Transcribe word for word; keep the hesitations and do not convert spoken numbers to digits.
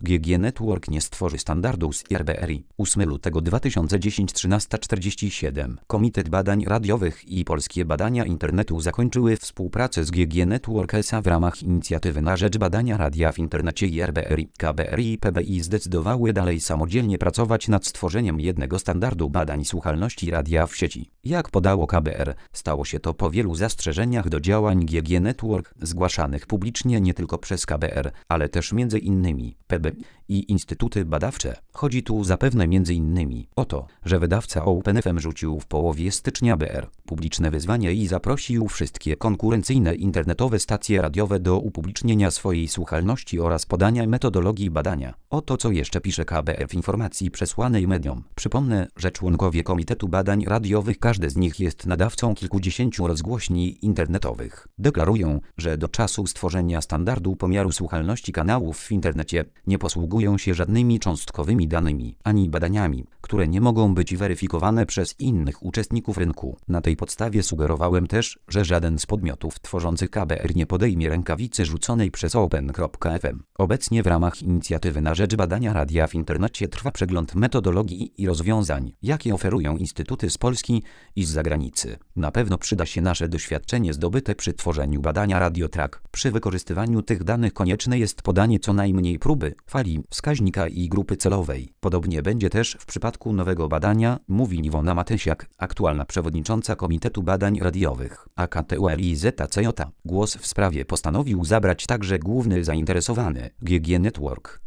G G Network nie stworzy standardu z R B R I. ósmego lutego dwa tysiące dziesiątego trzynaście czterdzieści siedem. Komitet Badań Radiowych i Polskie Badania Internetu zakończyły współpracę z G G Network S A w ramach inicjatywy na rzecz badania radia w internecie i R B R I. K B R I i P B I zdecydowały dalej samodzielnie pracować nad stworzeniem jednego standardu badań słuchalności radia w sieci. Jak podało K B R, stało się to po wielu zastrzeżeniach do działań G G Network, zgłaszanych publicznie nie tylko przez K B R, ale też między innymi P B I i instytuty badawcze. Chodzi tu zapewne między innymi o to, że wydawca OpenFM rzucił w połowie stycznia B R publiczne wyzwanie i zaprosił wszystkie konkurencyjne internetowe stacje radiowe do upublicznienia swojej słuchalności oraz podania metodologii badania. Oto co jeszcze pisze K B R w informacji przesłanej mediom. Przypomnę, że członkowie Komitetu Badań Radiowych, każdy z nich jest nadawcą kilkudziesięciu rozgłośni internetowych, deklarują, że do czasu stworzenia standardu pomiaru słuchalności kanałów w internecie nie posługują się żadnymi cząstkowymi danymi, ani badaniami, które nie mogą być weryfikowane przez innych uczestników rynku. Na tej podstawie sugerowałem też, że żaden z podmiotów tworzących K B R nie podejmie rękawicy rzuconej przez Open kropka F M. Obecnie w ramach inicjatywy na rzecz badania radia w internecie trwa przegląd metodologii i rozwiązań, jakie oferują instytuty z Polski i z zagranicy. Na pewno przyda się nasze doświadczenie zdobyte przy tworzeniu badania RadioTrack. Przy wykorzystywaniu tych danych konieczne jest podanie co najmniej próby, fali, wskaźnika i grupy celowej. Podobnie będzie też w przypadku nowego badania, mówi Iwona Matysiak, aktualna przewodnicząca Komitetu Badań Radiowych, A K T U R I Z C J. Głos w sprawie postanowił zabrać także główny zainteresowany, G G Network.